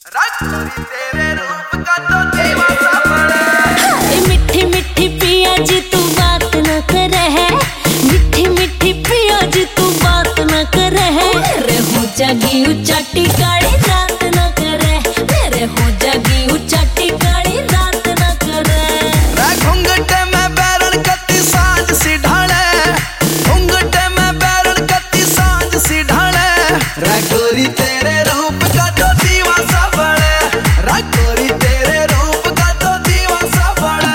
मिठी मिठी पिया जी तू बात न करे है, मिठी मिठी पिया जी तू बात न करे है। मेरे हो जागी उचाटी काली रात न करे, मेरे हो जागी उचाटी काली रात न करे। घूंघटे में बैरन कती सांझ सी ढाले, घूंघटे में बैरन कती सांझ सी ढाले। गोरी तेरे रूप का तो दीवा सा बड़े, गोरी तेरे रूप का तो दीवा सा बड़े।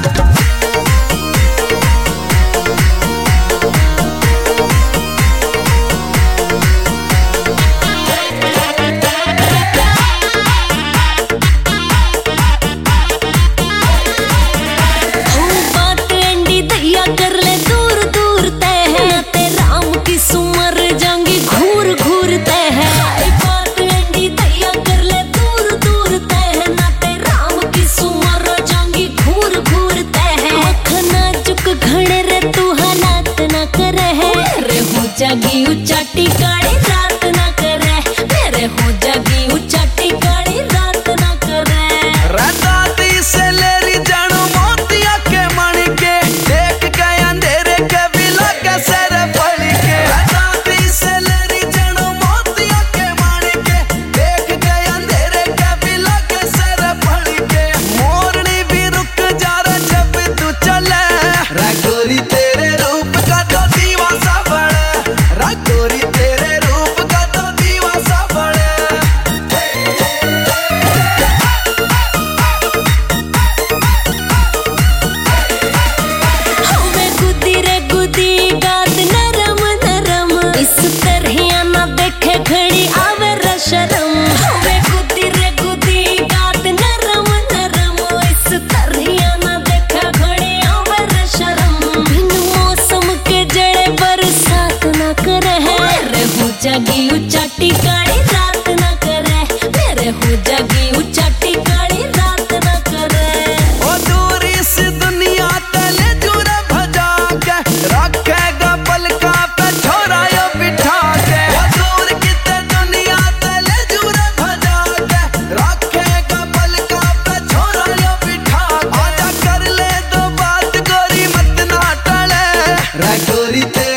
बात एंडी दैया कर ले दूर दूर तय है, ते राम की सुमर जांगी घूर घूर तय है। बात एंडी दैया कर ले दूर दूर तय है, ना ते राम की सुमर जांगी घूर घूर तय है। मखना चुक घड़े रे तू हालात ना करे है, मेरे हो जागी उचाटी काली रात ना करे, मेरे हो जागी उचाटी काली रात ना करे। दादी से लेरी जानू मोतिया के मणि के, देख के अंधेरे के बिला के सर पड़ के। दादी से लेरी जानू मोतिया के मणि के, देख के अंधेरे के बिला के सर पड़ के। मोरनी भी रुक जा रे जब तू चले, गोरी तेरे रूप का तो दीवा सा बड़े, गोरी तेरे रूप का तो दीवा सा बड़े। नरम नरम इस तरह ना देखे घड़ी आवे शरम। गुदी रे गुदी गात नरम नरम इस तरह ना देखे घड़ी आवे शरम। बिन मौसम के जड़े बरसात ना करे है, मेरे हो जागी उचाटी काली रात ना करे, मेरे हो जागी उचाटी काली रात ना करे। ओ दूरी सी दुनिया तले जुरा भजा के, रखेगा पलका पे छोरा यो बिठा के। ओ दूर की ते दुनिया तले जुरा भजा के, रखेगा पलका पे छोरा यो बिठा के। आजा कर ले दो बात गोरी मत ना टले, गोरी ते